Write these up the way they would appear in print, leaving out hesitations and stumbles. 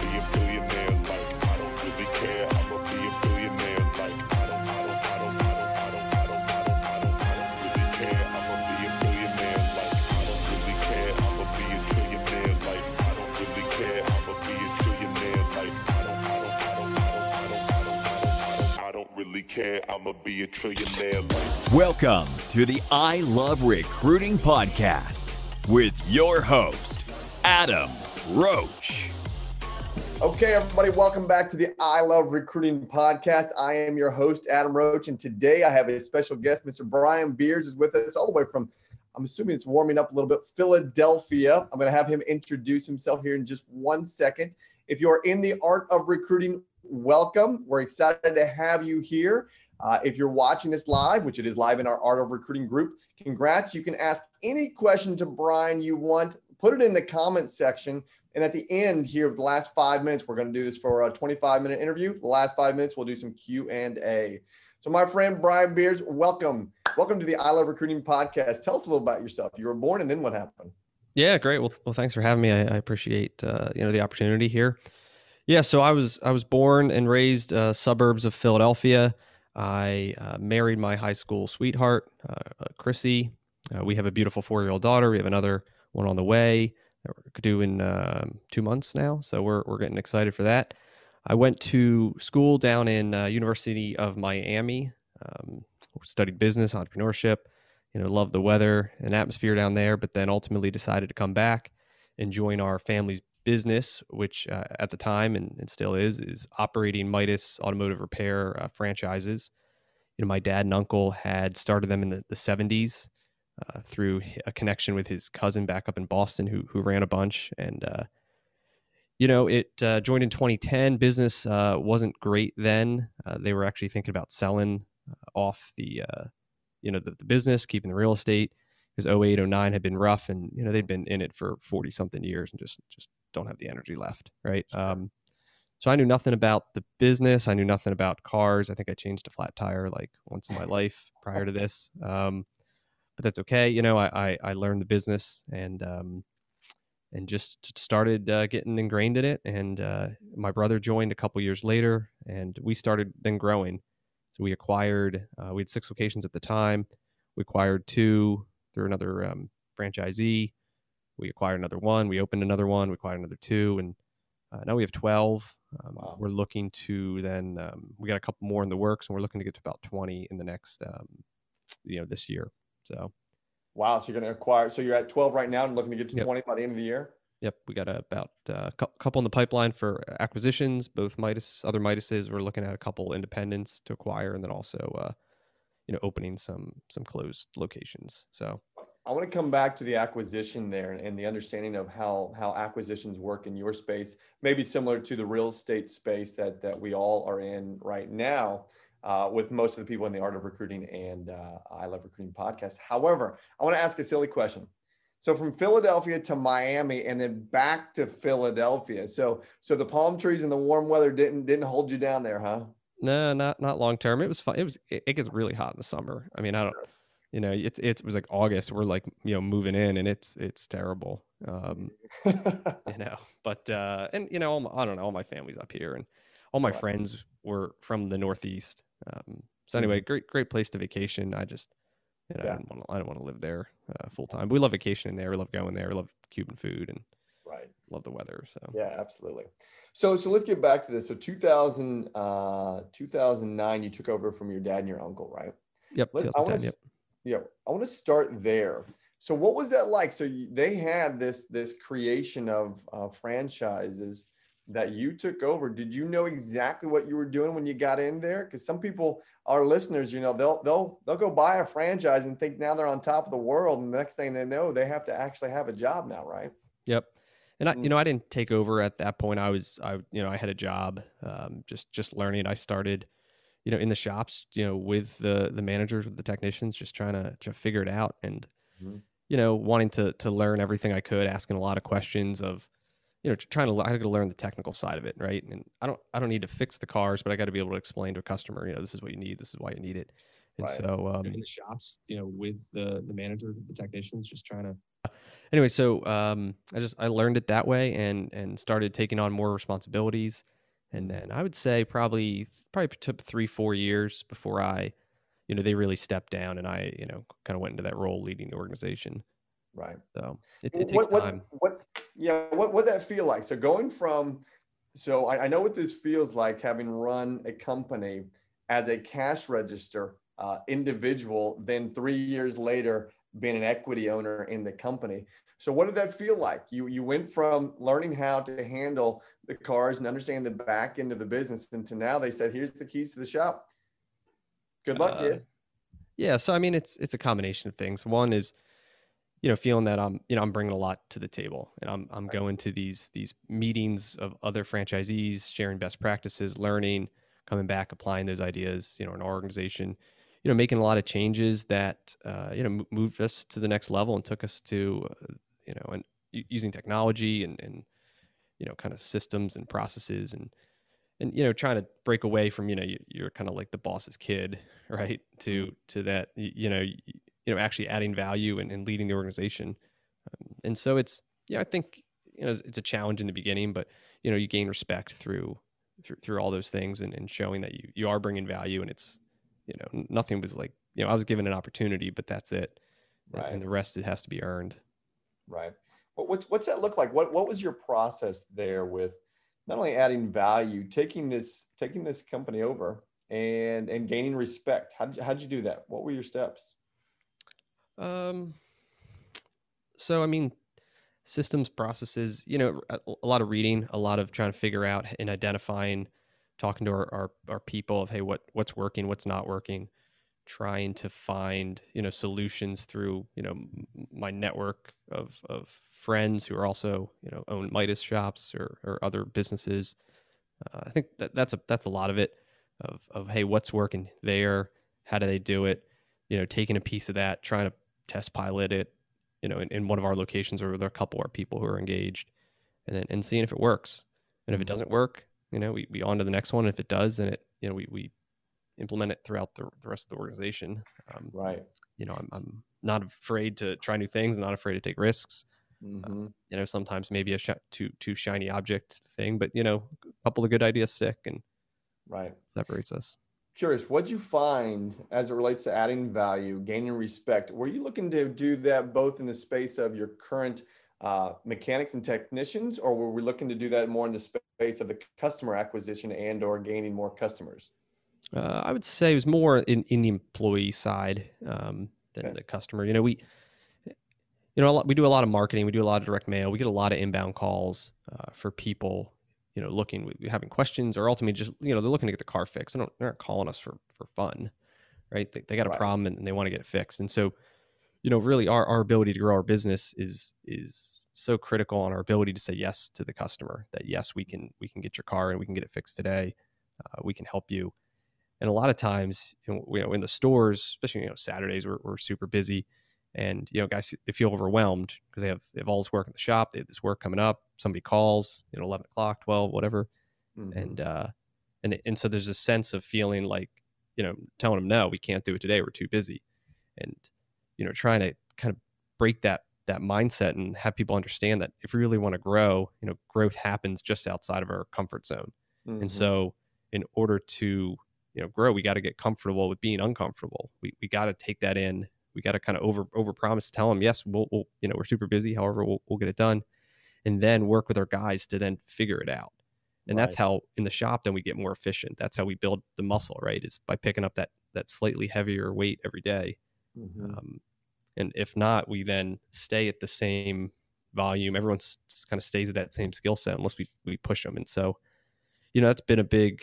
be a billionaire. Like, I don't really care. I'ma be a billionaire. Like, I don't really care. I'ma be a billionaire. Like, I don't really care. I'ma be a trillionaire. Like, I don't really care. I'ma be a trillionaire. Like, I don't really care. I'ma be a trillionaire. Like. Welcome to the I Love Recruiting Podcast with your host, Adam Roach. Okay, everybody, welcome back to the I Love Recruiting Podcast. I am your host, Adam Roach, and today I have a special guest. Mr. Brian Beers is with us all the way from, I'm assuming it's warming up a little bit, Philadelphia. I'm going to have him introduce himself here in just 1 second. If you're in the art of recruiting, welcome. We're excited to have you here. If you're watching this live, which it is live in our Art of Recruiting group, congrats. You can ask any question to Brian you want. Put it in the comments section. And at the end here, the last 5 minutes, we're going to do this for a 25-minute interview. The last 5 minutes, we'll do some Q&A. So my friend, Brian Beers, welcome. Welcome to the I Love Recruiting Podcast. Tell us a little about yourself. You were born and then what happened? Yeah, great. Well, thanks for having me. I appreciate, the opportunity here. Yeah. So I was born and raised suburbs of Philadelphia. I married my high school sweetheart, Chrissy. We have a beautiful 4-year-old daughter. We have another one on the way that we're due in 2 months now. So we're getting excited for that. I went to school down in University of Miami, studied business, entrepreneurship, loved the weather and atmosphere down there, but then ultimately decided to come back and join our family's business, which at the time and still is operating Midas automotive repair franchises. My dad and uncle had started them in the 70s through a connection with his cousin back up in Boston who ran a bunch. And, it joined in 2010. Business wasn't great then. They were actually thinking about selling off the business, keeping the real estate, because 08, 09 had been rough, and they'd been in it for 40 something years and just don't have the energy left, right? Sure. So I knew nothing about the business. I knew nothing about cars. I think I changed a flat tire like once in my life prior to this, but that's okay. I learned the business and just started getting ingrained in it. And my brother joined a couple years later, and we started then growing. So we acquired. We had 6 locations at the time. We acquired 2 through another franchisee. We acquired another 1. We opened another 1. We acquired another 2, and now we have 12. Wow. We're looking to then we got a couple more in the works, and we're looking to get to about 20 in the next this year. So wow, so you're going to acquire. So you're at 12 right now, and looking to get to 20 by the end of the year. Yep, we got about a couple in the pipeline for acquisitions, both other Midases. We're looking at a couple independents to acquire, and then also opening some closed locations. So I want to come back to the acquisition there and the understanding of how acquisitions work in your space, maybe similar to the real estate space that we all are in right now with most of the people in the Art of Recruiting and I Love Recruiting podcast. However, I want to ask a silly question. So from Philadelphia to Miami and then back to Philadelphia. So the palm trees and the warm weather didn't hold you down there, huh? No, not long term. It was fun. It gets really hot in the summer. I mean, I don't. It was like August. We're like, moving in, and it's terrible. But I don't know. All my family's up here, and all my friends were from the Northeast. So anyway, great place to vacation. I just, I don't want to live there full time. We love vacationing there. We love going there. We love Cuban food and love the weather. So yeah, absolutely. So let's get back to this. So 2009, you took over from your dad and your uncle, right? Yep. 2010, yep. Yeah, I want to start there. So what was that like? So they had this creation of franchises that you took over. Did you know exactly what you were doing when you got in there? Because some people, our listeners, they'll go buy a franchise and think now they're on top of the world, and the next thing they know, they have to actually have a job now, right? Yep. And I didn't take over at that point. I had a job, just learning. I started in the shops, with the managers, with the technicians, just trying to figure it out and, wanting to learn everything I could, asking a lot of questions of, I had to learn the technical side of it. Right. And I don't need to fix the cars, but I got to be able to explain to a customer, this is what you need. This is why you need it. And so, in the shops, with the managers, with the technicians, just trying to, anyway, so I learned it that way and started taking on more responsibilities. And then I would say probably took 3-4 years before they really stepped down and I, kind of went into that role leading the organization. Right. So it takes time. What that feel like? So going from, I know what this feels like, having run a company as a cash register individual, then 3 years later being an equity owner in the company. So what did that feel like? You went from learning how to handle the cars and understand the back end of the business, and to now they said, here's the keys to the shop. Good luck, kid. Yeah. So, I mean, it's a combination of things. One is, feeling that I'm bringing a lot to the table, and I'm going to these meetings of other franchisees, sharing best practices, learning, coming back, applying those ideas, in our organization, making a lot of changes that, moved us to the next level and took us to, and using technology and kind of systems and processes and trying to break away from, you're kind of like the boss's kid, right? To that, actually adding value and leading the organization. And so it's, I think, it's a challenge in the beginning, but, you gain respect through all those things and showing that you are bringing value, and it's, nothing was like, I was given an opportunity, but that's it. Right. And the rest, it has to be earned. Right. What's that look like? What was your process there with not only adding value, taking this company over and gaining respect? How'd you do that? What were your steps? So, I mean, systems, processes, a lot of reading, a lot of trying to figure out and identifying, talking to our people of, hey, what's working, what's not working, trying to find, solutions through, my network of friends who are also, own Midas shops or other businesses. I think that's a lot of it of, hey, what's working there? How do they do it? Taking a piece of that, trying to test pilot it, in one of our locations, or there are a couple of our people who are engaged, and seeing if it works. And if it doesn't work, we on to the next one. If it does, then we implement it throughout the rest of the organization. Right. I'm not afraid to try new things. I'm not afraid to take risks. Sometimes maybe a too shiny object thing, but a couple of good ideas stick and separates us. Curious, what'd you find as it relates to adding value, gaining respect? Were you looking to do that both in the space of your current mechanics and technicians, or were we looking to do that more in the space of the customer acquisition and or gaining more customers? I would say it was more in the employee side than the customer. We do a lot of marketing. We do a lot of direct mail. We get a lot of inbound calls for people, looking, having questions, or ultimately just, they're looking to get the car fixed. They're not calling us for fun, right? They got a problem and they want to get it fixed. And so, really our ability to grow our business is so critical on our ability to say yes to the customer, that yes, we can get your car and we can get it fixed today. We can help you. And a lot of times, in the stores, especially, Saturdays, we're super busy. And, guys, they feel overwhelmed because they have all this work in the shop. They have this work coming up. Somebody calls, 11 o'clock, 12, whatever. And so there's a sense of feeling like, telling them, no, we can't do it today. We're too busy. And, trying to kind of break that mindset and have people understand that if we really want to grow, growth happens just outside of our comfort zone. And so in order to, grow, we got to get comfortable with being uncomfortable. We got to take that in. We got to kind of over promise, tell them, yes, we'll we're super busy. However, we'll get it done, and then work with our guys to then figure it out. And that's how in the shop, then we get more efficient. That's how we build the muscle, right? Is by picking up that slightly heavier weight every day. And if not, we then stay at the same volume. Everyone just kind of stays at that same skill set unless we push them. And so, that's been a big,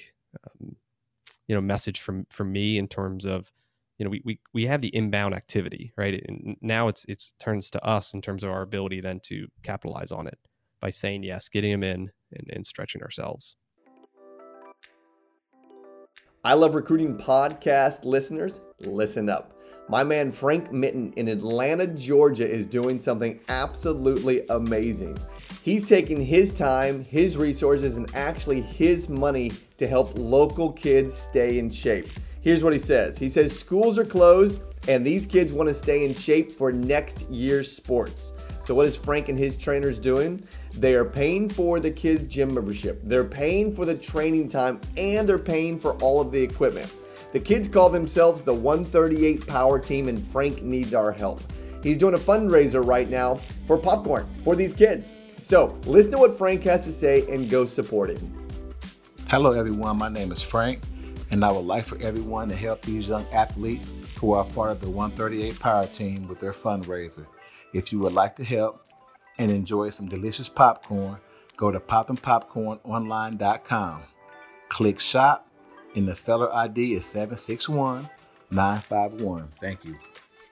message from me in terms of, we have the inbound activity, right? And now it's turns to us in terms of our ability then to capitalize on it by saying yes, getting them in and stretching ourselves. I Love Recruiting podcast listeners, listen up. My man Frank Mitten in Atlanta, Georgia is doing something absolutely amazing. He's taking his time, his resources, and actually his money to help local kids stay in shape. Here's what he says. He says, schools are closed and these kids want to stay in shape for next year's sports. So what is Frank and his trainers doing? They are paying for the kids' gym membership. They're paying for the training time, and they're paying for all of the equipment. The kids call themselves the 138 Power Team, and Frank needs our help. He's doing a fundraiser right now for popcorn for these kids. So listen to what Frank has to say and go support him. Hello everyone, my name is Frank, and I would like for everyone to help these young athletes who are part of the 138 Power Team with their fundraiser. If you would like to help and enjoy some delicious popcorn, go to poppinpopcornonline.com. Click shop, and the seller ID is 761951. Thank you.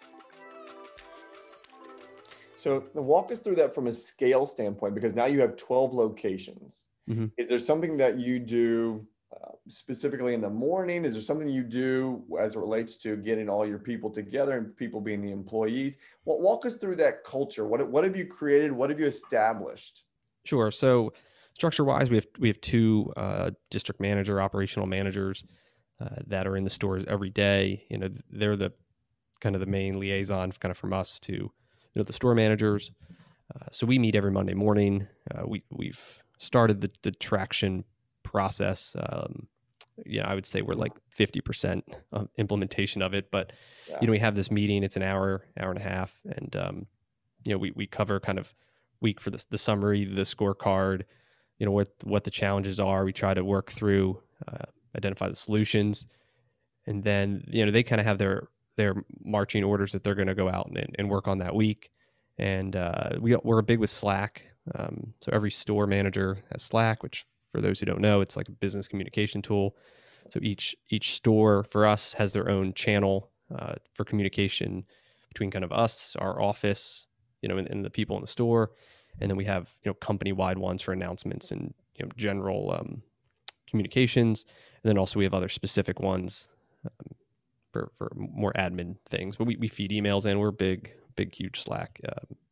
So walk us through that from a scale standpoint, because now you have 12 locations. Mm-hmm. Is there something that you do specifically in the morning? Is there something you do as it relates to getting all your people together and people being the employees? Well, walk us through that culture. What have you created? What have you established? Sure. So structure-wise, we have two district manager, operational managers that are in the stores every day. You know, they're the kind of the main liaison kind of from us to the store managers. So we meet every Monday morning. We've started the traction process. I would say we're like 50% implementation of it, but we have this meeting. It's an hour and a half, and we cover kind of week for the summary, the scorecard, what the challenges are. We try to work through, identify the solutions, and then they kind of have their marching orders that they're going to go out and work on that week. And we're big with Slack. So every store manager has Slack, which for those who don't know, it's like a business communication tool. So each store for us has their own channel for communication between kind of us, our office, and the people in the store. And then we have, company-wide ones for announcements and, general communications. And then also we have other specific ones for more admin things. But we feed emails in. We're big, huge Slack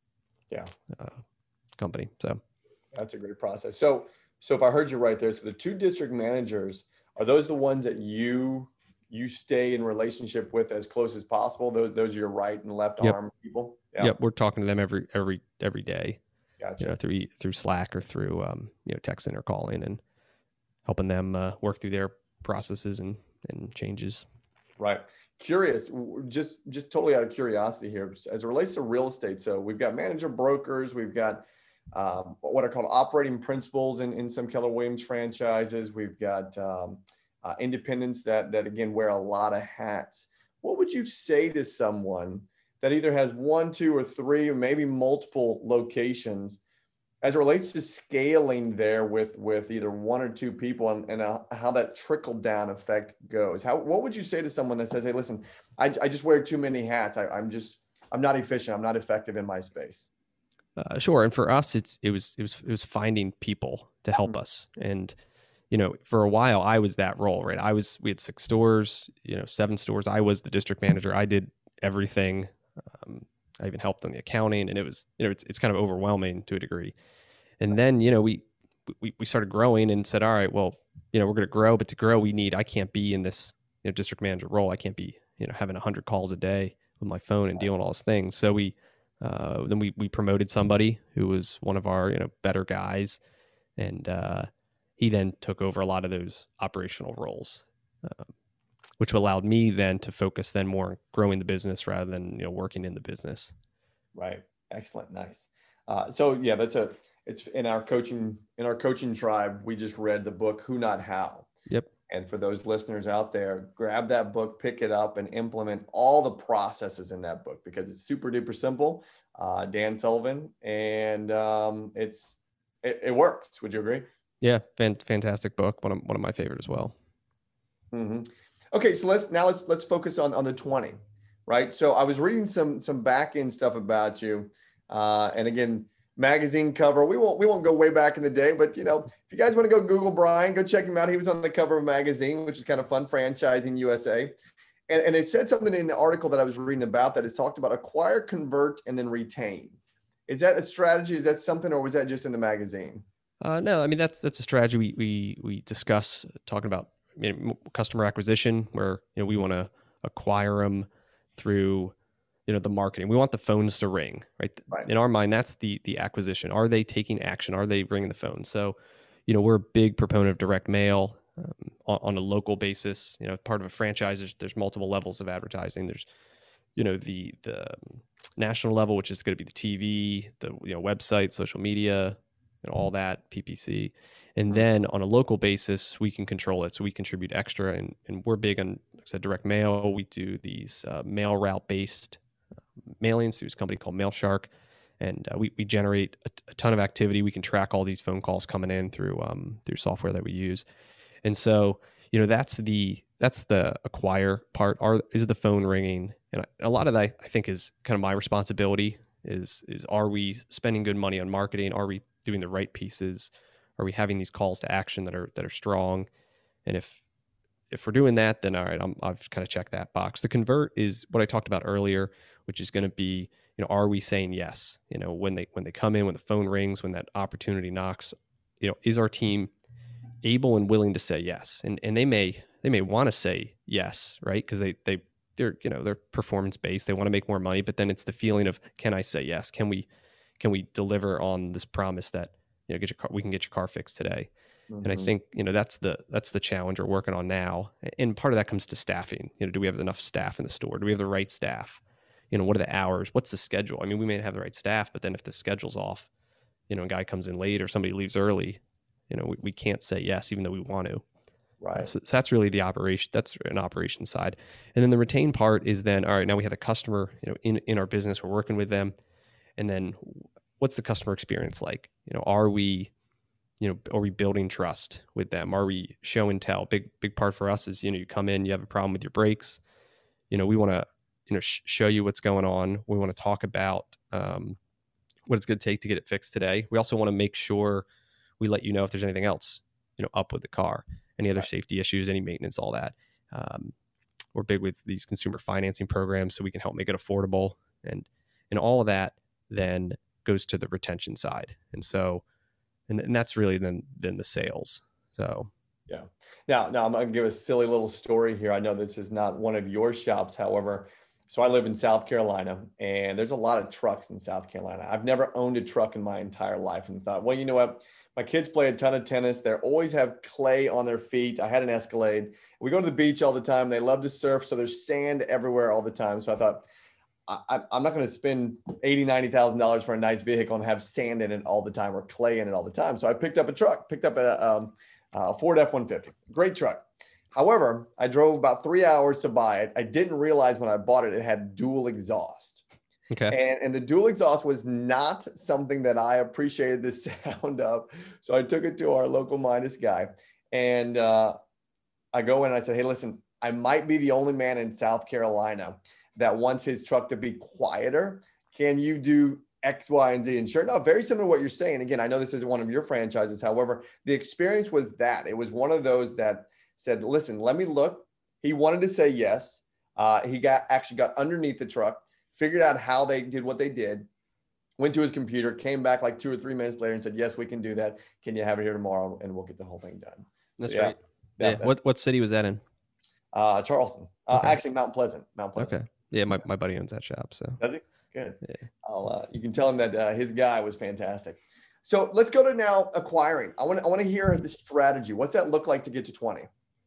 company. So that's a great process. So if I heard you right there, so the two district managers, are those the ones that you stay in relationship with as close as possible? Those are your right and left arm people? Yeah. Yep. We're talking to them every day. Gotcha. Through Slack or through texting or calling and helping them work through their processes and changes. Right. Curious, just totally out of curiosity here, as it relates to real estate. So we've got manager brokers, we've got what are called operating principals in some Keller Williams franchises. We've got independents that again wear a lot of hats. What would you say to someone that either has 1, 2, or 3, or maybe multiple locations as it relates to scaling there with either 1 or 2 people and how that trickle down effect goes? What would you say to someone that says, hey, listen, I just wear too many hats. I'm not efficient. I'm not effective in my space. Sure. And for us, it was finding people to help us. And, for a while I was that role, right? We had 6 stores, 7 stores. I was the district manager. I did everything. I even helped on the accounting, and it was, it's kind of overwhelming to a degree. And then, we started growing and said, all right, well, we're going to grow, but to grow, I can't be in this district manager role. I can't be, having 100 calls a day with my phone and dealing with all those things. So then we promoted somebody who was one of our, better guys. And he then took over a lot of those operational roles, which allowed me then to focus then more on growing the business rather than, working in the business. Right. Excellent. Nice. So yeah, it's in our coaching tribe. We just read the book, Who Not How. Yep. And for those listeners out there, grab that book, pick it up, and implement all the processes in that book because it's super duper simple. Dan Sullivan, and it works. Would you agree? Yeah, fantastic book. One of my favorite as well. Mm-hmm. Okay, so let's focus on the 20, right? So I was reading some back end stuff about you, and again, magazine cover. We won't go way back in the day, but if you guys want to go Google Brian, go check him out. He was on the cover of a magazine, which is kind of fun, Franchising USA, and it said something in the article that I was reading about that is talked about acquire, convert, and then retain. Is that a strategy? Is that something, or was that just in the magazine? No, I mean that's a strategy we discuss talking about customer acquisition, where we want to acquire them through the marketing. We want the phones to ring, right? Right. In our mind, that's the acquisition. Are they taking action? Are they ringing the phone? So, we're a big proponent of direct mail on a local basis. Part of a franchise, there's multiple levels of advertising. There's the national level, which is going to be the TV, the website, social media, all that, PPC. And then on a local basis, we can control it. So we contribute extra, and we're big on, like I said, direct mail. We do these mail route based mailings through this company called MailShark, and we generate a ton of activity. We can track all these phone calls coming in through software that we use. And so that's the acquire part. Is the phone ringing? And a lot of that, I think, is kind of my responsibility. Is are we spending good money on marketing? Are we doing the right pieces? Are we having these calls to action that are strong? And if we're doing that, then all right, I've kind of checked that box. The convert is what I talked about earlier, which is going to be, are we saying yes? When they come in, when the phone rings, when that opportunity knocks, is our team able and willing to say yes? And they may want to say yes, right? Because they're performance based. They want to make more money, but then it's the feeling of, can I say yes? Can we deliver on this promise that we can get your car fixed today? Mm-hmm. And I think that's the challenge we're working on now. And part of that comes to staffing. Do we have enough staff in the store? Do we have the right staff? What are the hours? What's the schedule? I mean, we may have the right staff, but then if the schedule's off, a guy comes in late or somebody leaves early, we can't say yes, even though we want to. Right. So that's really the operation. That's an operation side. And then the retain part is then, all right, now we have the customer, in our business, we're working with them. And then what's the customer experience like? Are we building trust with them? Are we show and tell? Big part for us is, you come in, you have a problem with your brakes. We want to, show you what's going on. We want to talk about what it's going to take to get it fixed today. We also want to make sure we let you know if there's anything else, up with the car, any other safety issues, any maintenance, all that. We're big with these consumer financing programs, so we can help make it affordable, and all of that then goes to the retention side. And so, and that's really then the sales. So. Yeah. Now I'm going to give a silly little story here. I know this is not one of your shops. However, so I live in South Carolina, and there's a lot of trucks in South Carolina. I've never owned a truck in my entire life, and thought, well, you know what? My kids play a ton of tennis. They always have clay on their feet. I had an Escalade. We go to the beach all the time. They love to surf, so there's sand everywhere all the time. So I thought, I'm not going to spend $80,000, $90,000 for a nice vehicle and have sand in it all the time or clay in it all the time. So I picked up a Ford F-150, great truck. However, I drove about 3 hours to buy it. I didn't realize when I bought it, it had dual exhaust. Okay. And the dual exhaust was not something that I appreciated the sound of. So I took it to our local Midas guy, and I go in and I said, hey, listen, I might be the only man in South Carolina that wants his truck to be quieter. Can you do X, Y, and Z? And sure enough, very similar to what you're saying. Again, I know this isn't one of your franchises. However, the experience was that it was one of those that said, listen, let me look. He wanted to say yes. He actually got underneath the truck, figured out how they did what they did, went to his computer, came back like 2 or 3 minutes later and said, yes, we can do that. Can you have it here tomorrow? And we'll get the whole thing done. That's right. Yeah. What city was that in? Charleston. Okay. Actually, Mount Pleasant. Okay. Yeah, my buddy owns that shop. So does he? Good. Yeah. You can tell him that his guy was fantastic. So let's go to now acquiring. I want to hear the strategy. What's that look like to get to 20?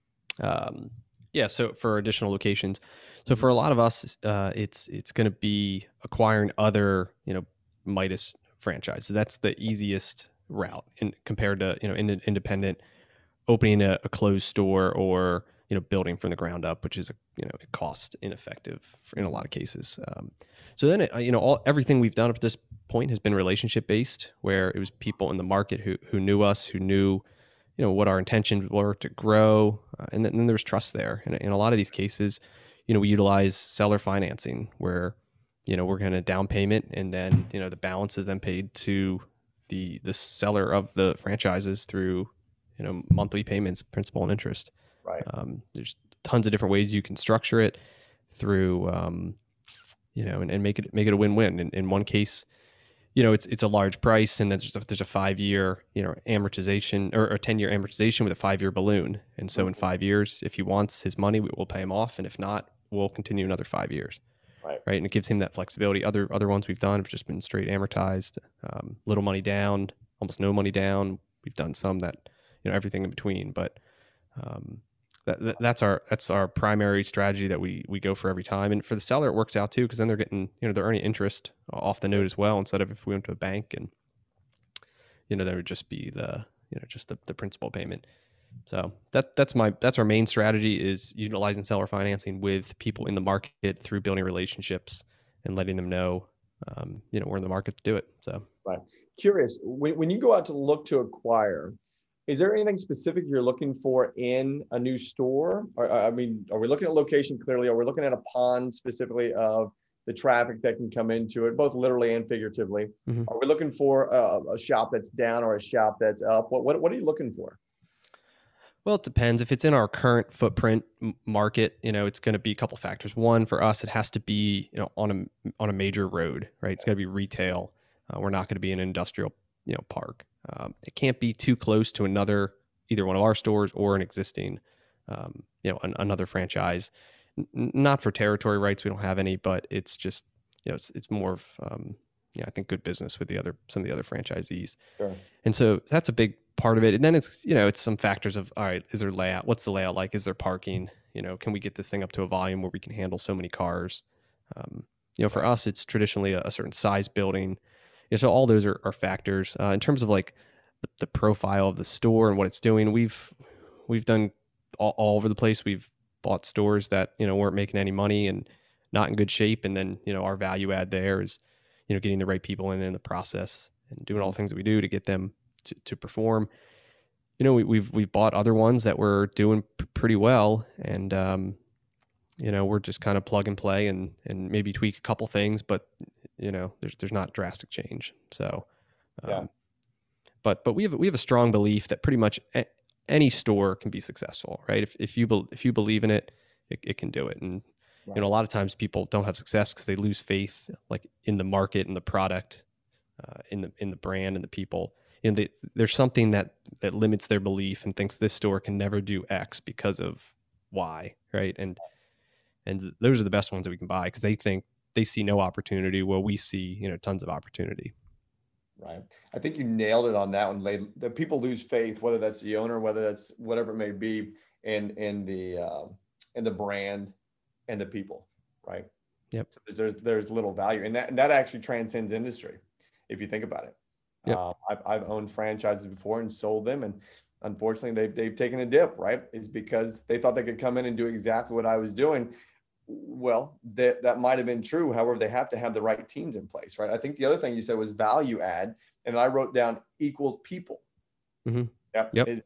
Yeah. So for additional locations, so for a lot of us, it's going to be acquiring other, Midas franchises. That's the easiest route compared to, independent opening a closed store or, building from the ground up, which is cost ineffective in a lot of cases. So then, everything we've done up to this point has been relationship based, where it was people in the market who knew us, who knew, what our intentions were to grow. And then there was trust there. And in a lot of these cases, we utilize seller financing where, we're going to down payment, and then, the balance is then paid to the seller of the franchises through, monthly payments, principal and interest. Right. There's tons of different ways you can structure it through, and make it a win-win. In one case, it's a large price, and then there's a 5-year, amortization or a 10-year amortization with a 5-year balloon. And so in 5 years, if he wants his money, we'll pay him off. And if not, we'll continue another 5 years. Right. Right. And it gives him that flexibility. Other ones we've done have just been straight amortized, little money down, almost no money down. We've done some that, everything in between, but, that's our primary strategy that we go for every time. And for the seller, it works out too, because then they're getting, they're earning interest off the note as well, instead of if we went to a bank and, there would just be just the principal payment. So that's our main strategy, is utilizing seller financing with people in the market through building relationships and letting them know, we're in the market to do it. So, right. Curious, when you go out to look to acquire, is there anything specific you're looking for in a new store? Or, are we looking at location clearly? Are we looking at a pond specifically of the traffic that can come into it, both literally and figuratively? Mm-hmm. Are we looking for a shop that's down or a shop that's up? What are you looking for? Well, it depends. If it's in our current footprint market, it's going to be a couple factors. One, for us, it has to be, on a major road, right? It's got to be retail. We're not going to be in an industrial, park. It can't be too close to either one of our stores or an existing, another franchise. Not for territory rights, we don't have any, but it's just, it's more of, I think good business with some of the other franchisees. Sure. And so that's a big part of it. And then it's, it's some factors of, all right, is there layout? What's the layout like? Is there parking? Can we get this thing up to a volume where we can handle so many cars? For us, it's traditionally a certain size building. So all those are factors. In terms of like the profile of the store and what it's doing, we've done all over the place. We've bought stores that, weren't making any money and not in good shape. And then, our value add there is, getting the right people in the process and doing all the things that we do to get them to perform. We've bought other ones that were doing pretty well, and we're just kind of plug and play and maybe tweak a couple things, but there's not drastic change. So, yeah. But we have a strong belief that pretty much any store can be successful, right? If you believe in it, it can do it. And right. A lot of times people don't have success because they lose faith, like in the market and the product, in the brand and the people. And there's something that limits their belief and thinks this store can never do X because of Y, right? And those are the best ones that we can buy because they see no opportunity where we see, tons of opportunity. Right. I think you nailed it on that one. The people lose faith, whether that's the owner, whether that's whatever it may be, in the brand and the people, right? Yep. So there's little value, and that actually transcends industry, if you think about it. Yep. I've owned franchises before and sold them, and unfortunately they've taken a dip, right? It's because they thought they could come in and do exactly what I was doing. Well, that might have been true. However, they have to have the right teams in place, right? I think the other thing you said was value add, and I wrote down equals people. Mm-hmm. Yep.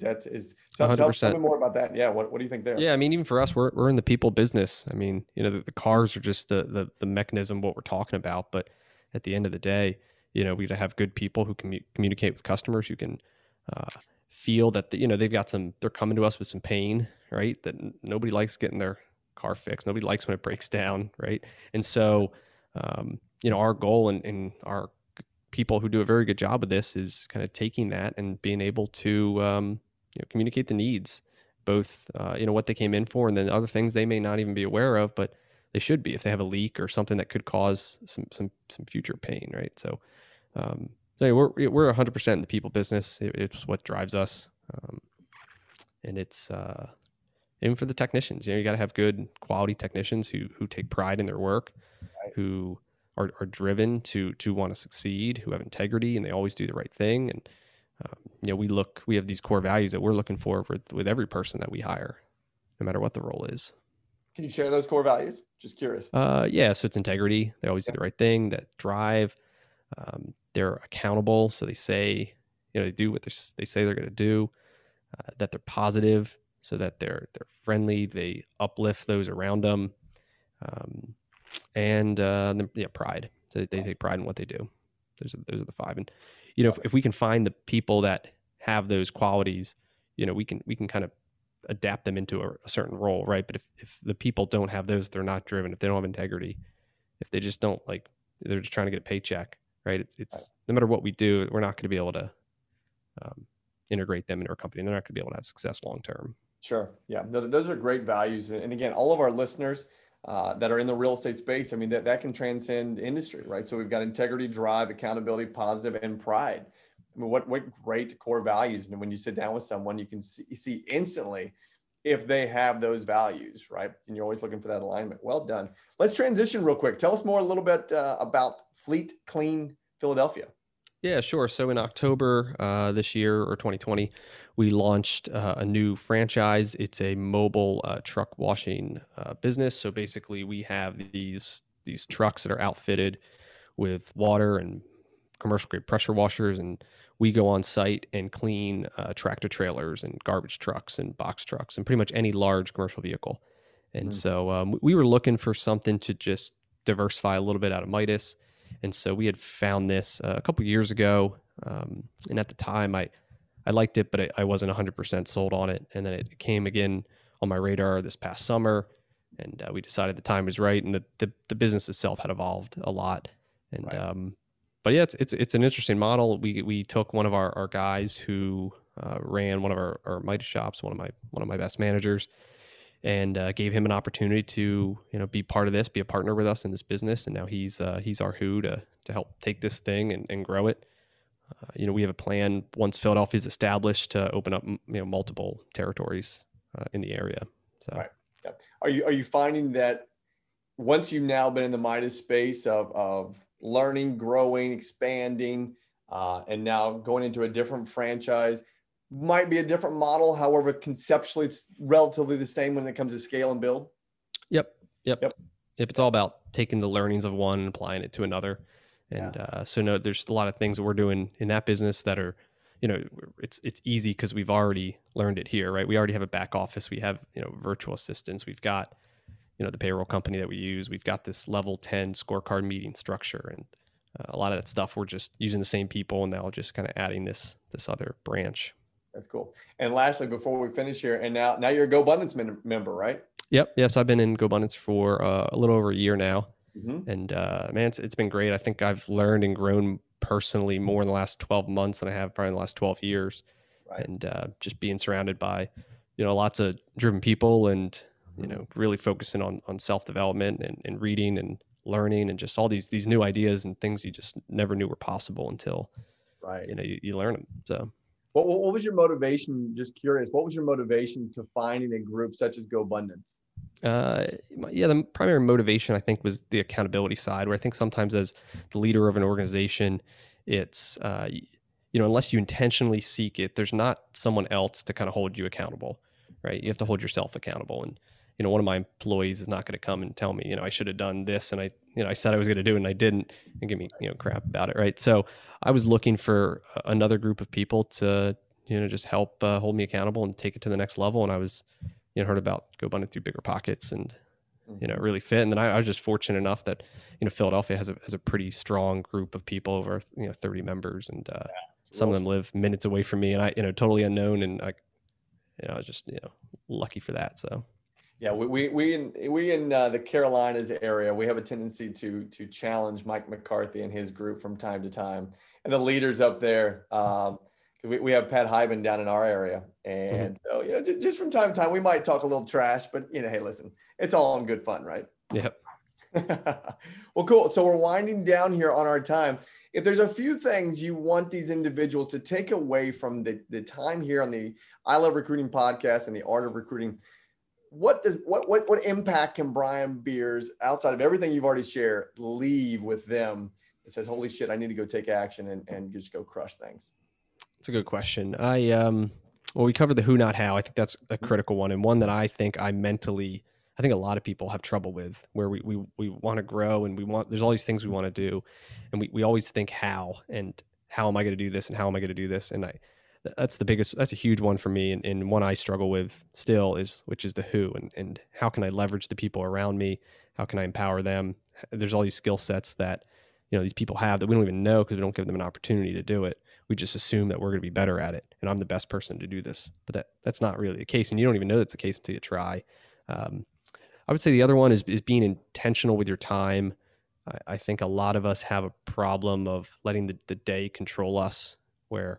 Tell me more about that. Yeah. What do you think there? Yeah. I mean, even for us, we're in the people business. I mean, the cars are just the mechanism, what we're talking about. But at the end of the day, we got to have good people who can communicate with customers, who can feel that, they're coming to us with some pain, right? That nobody likes getting their car fixed. Nobody likes when it breaks down, right? And so, our goal and our people who do a very good job of this is kind of taking that and being able to, communicate the needs, both, what they came in for, and then other things they may not even be aware of, but they should be if they have a leak or something that could cause some future pain, right? So, we're 100% in the people business. It's what drives us, and it's even for the technicians. You got to have good quality technicians who take pride in their work, right. Who are driven to want to succeed, who have integrity, and they always do the right thing. And we have these core values that we're looking for with every person that we hire, no matter what the role is. Can you share those core values? Just curious. Yeah. So it's integrity. They always do the right thing. That drive. They're accountable. So they say, they do what they say they're going to do. That they're positive, so that they're friendly. They uplift those around them. And pride. So they take pride in what they do. Those are the 5. And if we can find the people that have those qualities, we can kind of adapt them into a certain role, right? But if the people don't have those, they're not driven. If they don't have integrity, if they just don't they're just trying to get a paycheck, right? It's no matter what we do, we're not going to be able to integrate them into our company, and they're not going to be able to have success long term. Sure. Yeah. No, those are great values. And again, all of our listeners that are in the real estate space, I mean, that can transcend industry, right? So we've got integrity, drive, accountability, positive, and pride. I mean, what great core values. And when you sit down with someone, you can see instantly if they have those values, right? And you're always looking for that alignment. Well done. Let's transition real quick. Tell us more a little bit about Fleet Clean Philadelphia. Yeah, sure. So in October this year, or 2020, we launched a new franchise. It's a mobile truck washing business. So basically, we have these trucks that are outfitted with water and commercial grade pressure washers, and we go on site and clean tractor trailers and garbage trucks and box trucks and pretty much any large commercial vehicle. And so we were looking for something to just diversify a little bit out of Midas. And so we had found this a couple years ago. And at the time, I liked it, but I wasn't 100% sold on it. And then it came again on my radar this past summer. And we decided the time was right. And the business itself had evolved a lot. And Right. but yeah, it's an interesting model. We took one of our guys who ran one of our Midas shops, one of my best managers, and gave him an opportunity to be part of this, be a partner with us in this business. And now he's our who to help take this thing and grow it. We have a plan once Philadelphia is established to open up multiple territories in the area. So Right. Yeah. Are you finding that once you've now been in the Midas space of learning, growing, expanding, and now going into a different franchise, might be a different model. However, conceptually, it's relatively the same when it comes to scale and build. Yep. It's all about taking the learnings of one and applying it to another. And so there's a lot of things that we're doing in that business that are, it's easy because we've already learned it here, right? We already have a back office. We have, virtual assistants. We've got, the payroll company that we use. We've got this level 10 scorecard meeting structure, and a lot of that stuff we're just using the same people, and now just kind of adding this other branch. That's cool. And lastly, before we finish here, and now you're a GoBundance member, right? Yep. Yeah. So I've been in GoBundance for a little over a year now. Mm-hmm. And man, it's been great. I think I've learned and grown personally more in the last 12 months than I have probably in the last 12 years. Right. And just being surrounded by, lots of driven people and, really focusing on self-development and reading and learning and just all these new ideas and things you just never knew were possible until, Right. You learn them. So. What was your motivation? Just curious. What was your motivation to finding a group such as GoBundance? The primary motivation I think was the accountability side, where I think sometimes as the leader of an organization, it's unless you intentionally seek it, there's not someone else to kind of hold you accountable, right? You have to hold yourself accountable. And one of my employees is not going to come and tell me, I should have done this, and I said I was going to do it and I didn't, and give me crap about it, right? So I was looking for another group of people to just help hold me accountable and take it to the next level. And I was heard about GoBundance through Bigger Pockets, and it really fit. And then I was just fortunate enough that Philadelphia has a pretty strong group of people, over 30 members, and some of them live minutes away from me, and I totally unknown, and I was just lucky for that. So. Yeah, we in the Carolinas area, we have a tendency to challenge Mike McCarthy and his group from time to time, and the leaders up there. We have Pat Hyben down in our area, and so just from time to time we might talk a little trash, but hey, listen, it's all in good fun, right? Yep. Well, cool. So we're winding down here on our time. If there's a few things you want these individuals to take away from the time here on the I Love Recruiting podcast and the Art of Recruiting, what impact can Brian Beers, outside of everything you've already shared, leave with them that says, holy shit, I need to go take action and just go crush things? It's a good question. We covered the who, not how. I think that's a critical one, and one that I think I think a lot of people have trouble with, where we want to grow and there's all these things we want to do, and we always think how am I going to do this and how am I going to do this, and that's a huge one for me, and one I struggle with still which is the who, and how can I leverage the people around me? How can I empower them? There's all these skill sets that these people have that we don't even know because we don't give them an opportunity to do it. We just assume that we're going to be better at it, and I'm the best person to do this, but that's not really the case, and you don't even know that's the case until you try. I would say the other one is being intentional with your time, I think a lot of us have a problem of letting the day control us, where,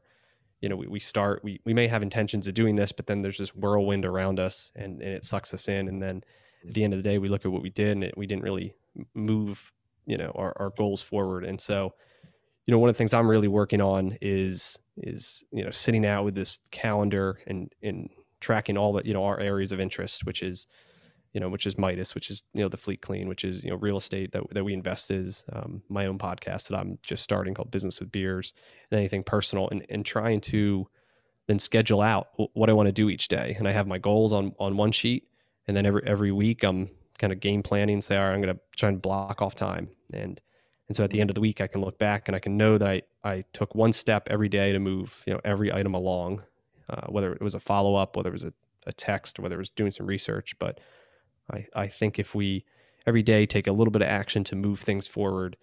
we may have intentions of doing this, but then there's this whirlwind around us and it sucks us in. And then at the end of the day, we look at what we did and we didn't really move, our goals forward. And so, one of the things I'm really working on is sitting out with this calendar and tracking all the, our areas of interest, which is Midas, which is, the Fleet Clean, which is, real estate that we invest is, my own podcast that I'm just starting called Business with Beers, and anything personal, and trying to then schedule out what I want to do each day. And I have my goals on one sheet. And then every week I'm kind of game planning and say, all right, I'm going to try and block off time. And so at the end of the week, I can look back and I can know that I took one step every day to move, every item along, whether it was a follow-up, whether it was a text, whether it was doing some research. But I think if we every day take a little bit of action to move things forward,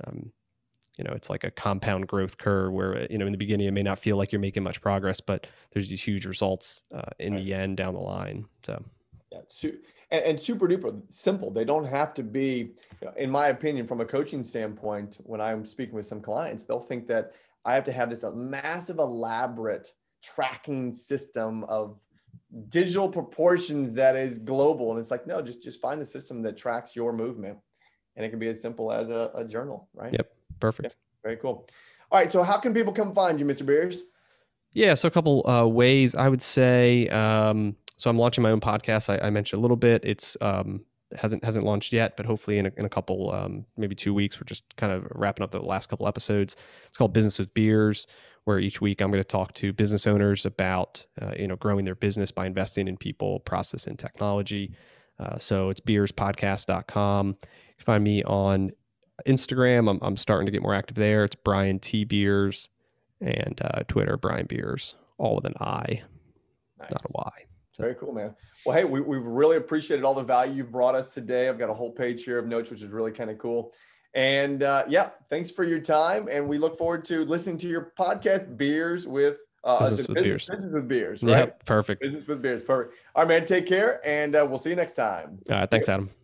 it's like a compound growth curve where, in the beginning, it may not feel like you're making much progress, but there's these huge results in the end down the line. So, yeah, and super duper simple. They don't have to be, in my opinion, from a coaching standpoint, when I'm speaking with some clients, they'll think that I have to have this massive, elaborate tracking system of digital proportions that is global. And it's like, no, just find a system that tracks your movement. And it can be as simple as a journal, right? Yep. Perfect. Yep. Very cool. All right. So how can people come find you, Mr. Beers? Yeah. So a couple ways I would say, so I'm launching my own podcast. I mentioned a little bit. It's hasn't launched yet, but hopefully in a couple, maybe 2 weeks, we're just kind of wrapping up the last couple episodes. It's called Business with Beers, where each week I'm going to talk to business owners about, growing their business by investing in people, process, and technology. So it's beerspodcast.com. You can find me on Instagram. I'm starting to get more active there. It's Brian T. Beers, and Twitter, Brian Beers, all with an I, Nice. not a Y. So. Very cool, man. Well, hey, we've really appreciated all the value you've brought us today. I've got a whole page here of notes, which is really kind of cool. And thanks for your time. And we look forward to listening to your podcast, Beers with Business with Beers. Business with Beers, right? Yep, perfect. Business with Beers, perfect. All right, man, take care, and we'll see you next time. All right, thanks, Adam.